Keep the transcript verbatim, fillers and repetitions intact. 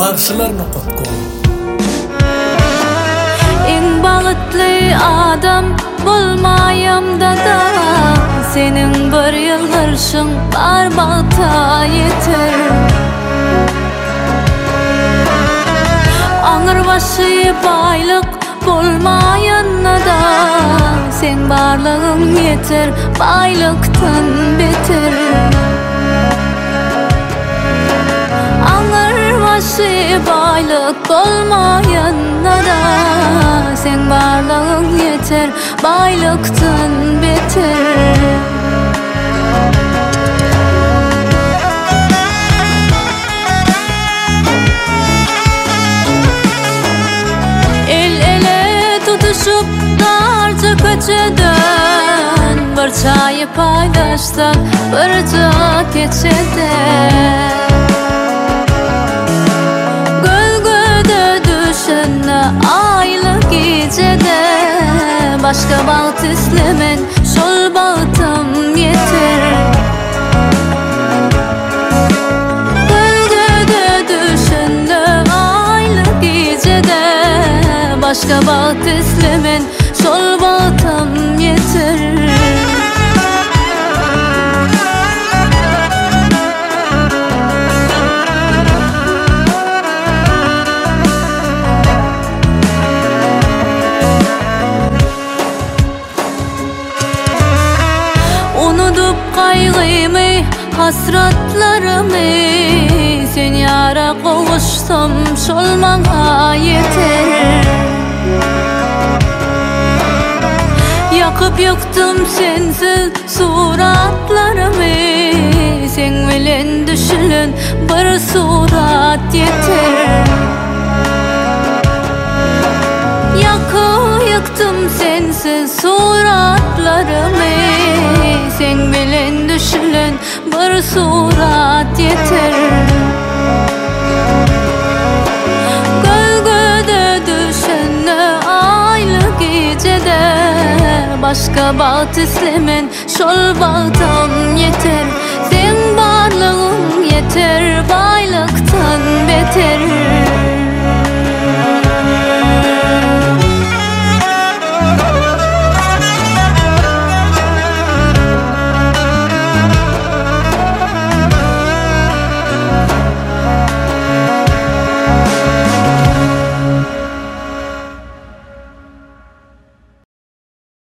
barşylaryna gotgoň. En bagıtly adam bolmaýamda da senin bir ýyl gyrşyň bar bagta ýeter. Aňyr başy baýlyk bolmaýanda da sen barlygyň ýeter, baýlykdan beter. Aňyr başy baýlyk bolmaýanda da sen barlygyň ýeter, baýlykdan beter. Darca köçeden bir çayı paylaşsak birca keçede. Gölgöde düşenne aylı gecede başka baht islemen şol bahtım yeter. Gölgöde düşenne aylı gecede başka baht islemen şol bahtım yeter. Unutup kaygıymy, hasratlarımı sen yara kavuşsam şol maňa yeter. Yakıp yıktım sensiz suratlarımı sen bilen düşülen bir surat yeter. Yakıp yıktım sensiz suratlarımı sen bilen düşülen bir surat yeter. Gölgöde düşenne aylı gecede başka baht islemen şol bahtım yeter. Sen barlygyň yeter, baýlykdan beter.